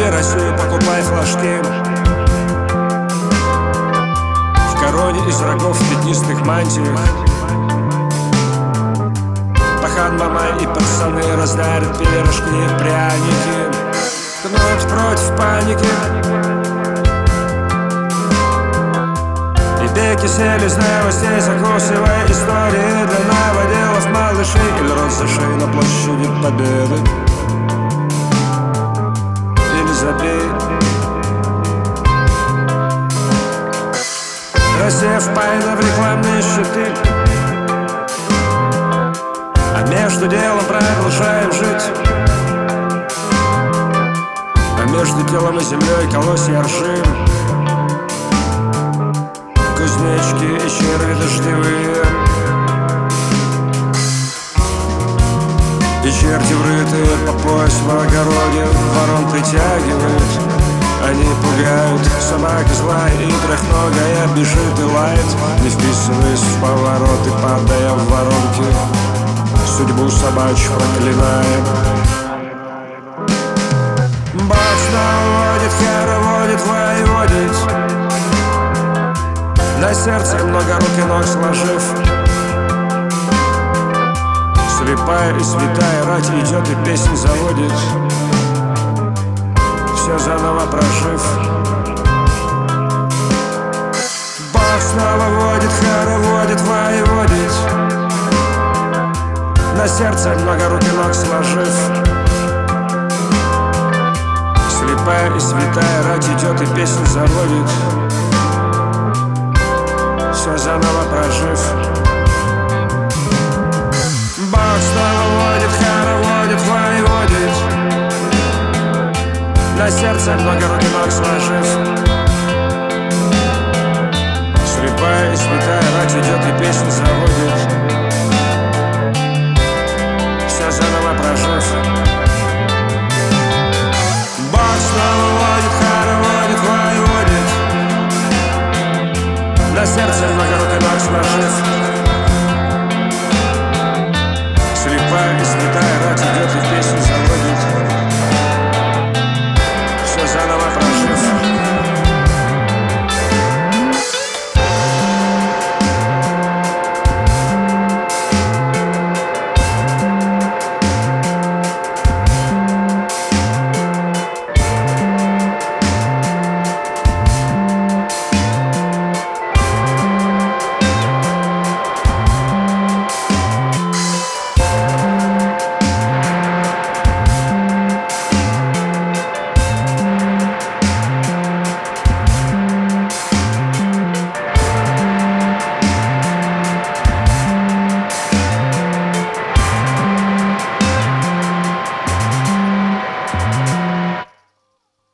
Люби Россию, покупай флажки. В короне из рогов, в пятнистых мантиях Пахан Мамай и пацаны раздарят пирожки и пряники. Кнут против паники. И беки сели с новостей, закусывая истории для новоделов, малышей. Или розышей на площади Победы. Или забей. Россия впаяна в рекламные щиты, а между делом продолжаем жить. А между делом и землей колосья ржи, кузнечки и черви дождевые. И черти врытые по пояс в огороде ворон притягивают. Они пугают, собака злая и трехногая бежит и лает, не вписываясь в повороты, падая в воронки, судьбу собачью проклиная. Бог снова водит, хороводит, воеводит, на сердце много рук и ног сложив. Слепая и святая рать идет и песнь заводит, все заново прожив. Бог снова водит, хороводит, воеводит, на сердце много рук и ног сложив. Слепая и святая рать идет и песнь заводит, все заново прожив. Бог снова водит, хороводит, воеводит, на сердце много рук и ног сложив. Слепая и святая рать идет и песнь заводит, все заново прожив.